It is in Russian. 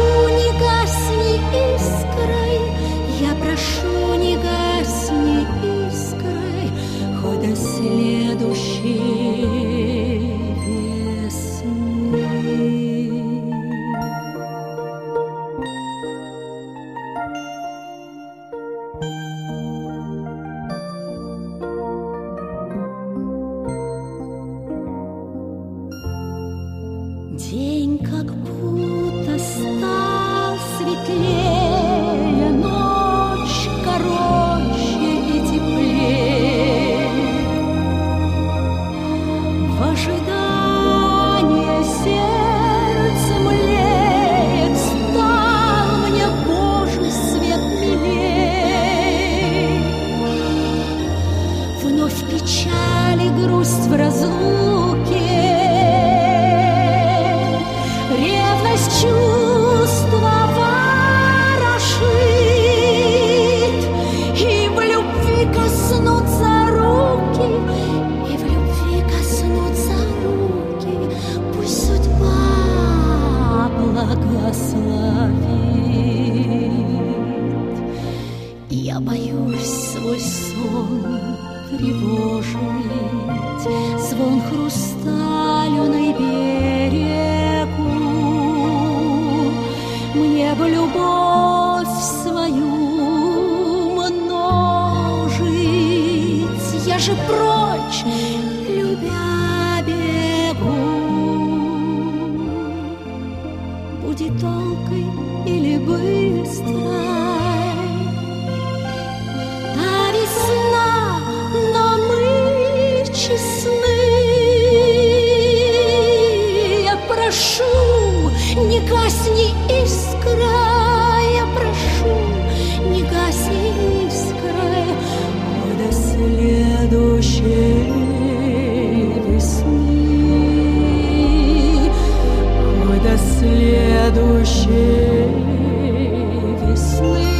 не гасни искрой, я прошу, не гасни искрой, хоть до следующей весны. День как будто стал светлее, ночь короче и теплее. В ожидании сердце млеет, стал мне Божий свет милей. Вновь печаль и грусть в разлуке, ревность чувства ворошит, и в любви коснутся руки, и в любви коснутся руки, пусть судьба благословит. Я боюсь свой сон тревожить, звон хрустальный берегу. Мне бы любовь свою множить, я же прочь, любя, бегу. Будет тонкой или быстрой та весна, но мы честны. Я прошу, не гасни искра, я прошу, не гасни искра, хоть до следующей весны, хоть до следующей весны.